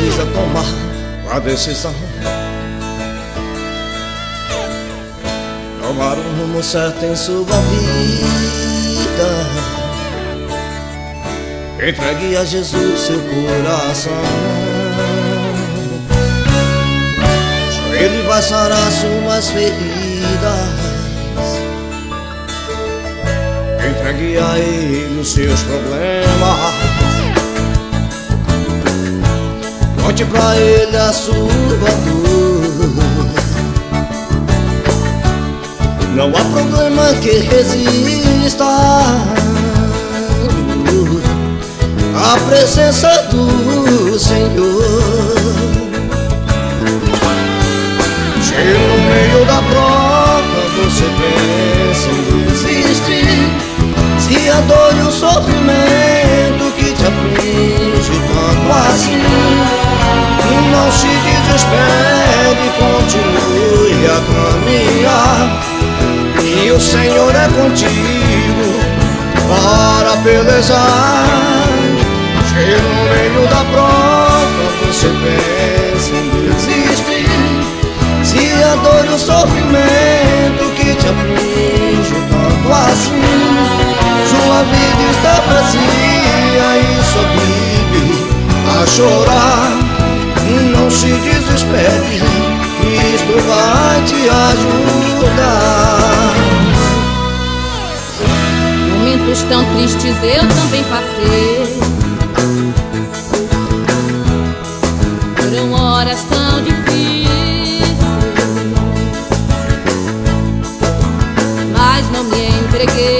precisa tomar a decisão, tomar um rumo certo em sua vida. Entregue a Jesus seu coração, só Ele vai sarar suas feridas. Entregue a Ele os seus problemas, conte pra Ele a sua dor. Não há problema que resista à presença do Senhor. Se no meio da prova você pensa em desistir, se a dor e o sofrimento que te aflige tanto assim, não se desespere, continue a caminhar, e o Senhor é contigo para pelejar. Se no meio da prova você pensa em desistir, se a dor e o sofrimento que te aflige tanto assim, sua vida está vazia e só vive a chorar, não se desespere, Cristo vai te ajudar. Momentos tão tristes eu também passei, foram horas tão difíceis, mas não me entreguei.